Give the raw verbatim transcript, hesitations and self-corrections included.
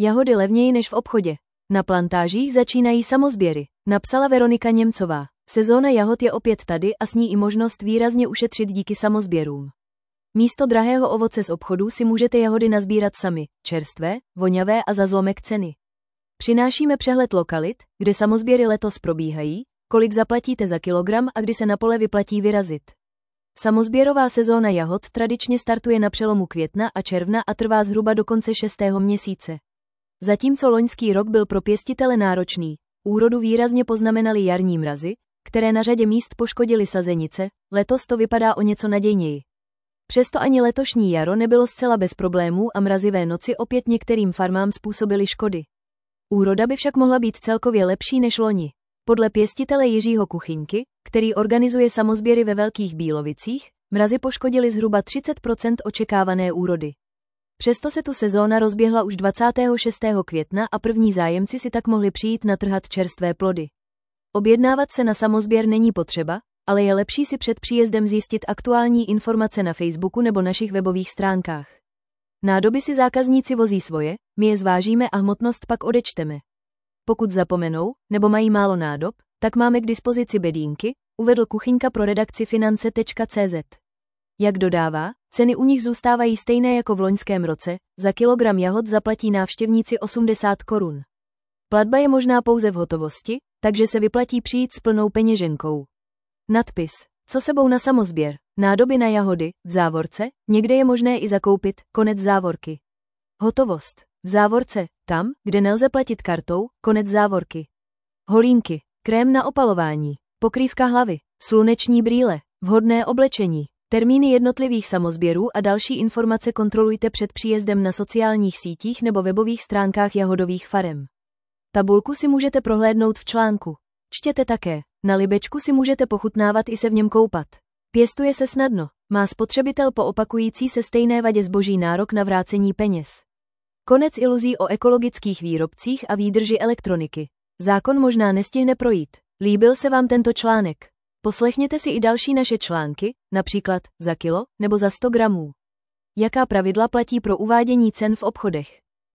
Jahody levněji než v obchodě. Na plantážích začínají samozběry, napsala Veronika Němcová. Sezóna jahod je opět tady a s ní i možnost výrazně ušetřit díky samozběrům. Místo drahého ovoce z obchodů si můžete jahody nazbírat sami, čerstvé, voňavé a za zlomek ceny. Přinášíme přehled lokalit, kde samozběry letos probíhají, kolik zaplatíte za kilogram a kdy se na pole vyplatí vyrazit. Samozběrová sezóna jahod tradičně startuje na přelomu května a června a trvá zhruba do konce šestého měsíce. Zatímco loňský rok byl pro pěstitele náročný, úrodu výrazně poznamenaly jarní mrazy, které na řadě míst poškodily sazenice, letos to vypadá o něco nadějněji. Přesto ani letošní jaro nebylo zcela bez problémů a mrazivé noci opět některým farmám způsobily škody. Úroda by však mohla být celkově lepší než loni. Podle pěstitele Jiřího Kuchyňky, který organizuje samozběry ve Velkých Bílovicích, mrazy poškodily zhruba třicet procent očekávané úrody. Přesto se tu sezóna rozběhla už dvacátého šestého května a první zájemci si tak mohli přijít natrhat čerstvé plody. Objednávat se na samozběr není potřeba, ale je lepší si před příjezdem zjistit aktuální informace na Facebooku nebo našich webových stránkách. Nádoby si zákazníci vozí svoje, my je zvážíme a hmotnost pak odečteme. Pokud zapomenou, nebo mají málo nádob, tak máme k dispozici bedínky, uvedl Kuchyňka pro redakci finance tečka cé zet. Jak dodává, ceny u nich zůstávají stejné jako v loňském roce, za kilogram jahod zaplatí návštěvníci osmdesát korun. Platba je možná pouze v hotovosti, takže se vyplatí přijít s plnou peněženkou. Nadpis. Co sebou na samozběr? Nádoby na jahody, v závorce, někde je možné i zakoupit, konec závorky. Hotovost. V závorce, tam, kde nelze platit kartou, konec závorky. Holínky, krém na opalování, pokrývka hlavy, sluneční brýle, vhodné oblečení, termíny jednotlivých samozběrů a další informace kontrolujte před příjezdem na sociálních sítích nebo webových stránkách jahodových farem. Tabulku si můžete prohlédnout v článku. Čtěte také, na libečku si můžete pochutnávat i se v něm koupat. Pěstuje se snadno, má spotřebitel po opakující se stejné vadě zboží nárok na vrácení peněz. Konec iluzí o ekologických výrobcích a výdrži elektroniky. Zákon možná nestihne projít. Líbil se vám tento článek? Poslechněte si i další naše články, například za kilo nebo za sto gramů. Jaká pravidla platí pro uvádění cen v obchodech?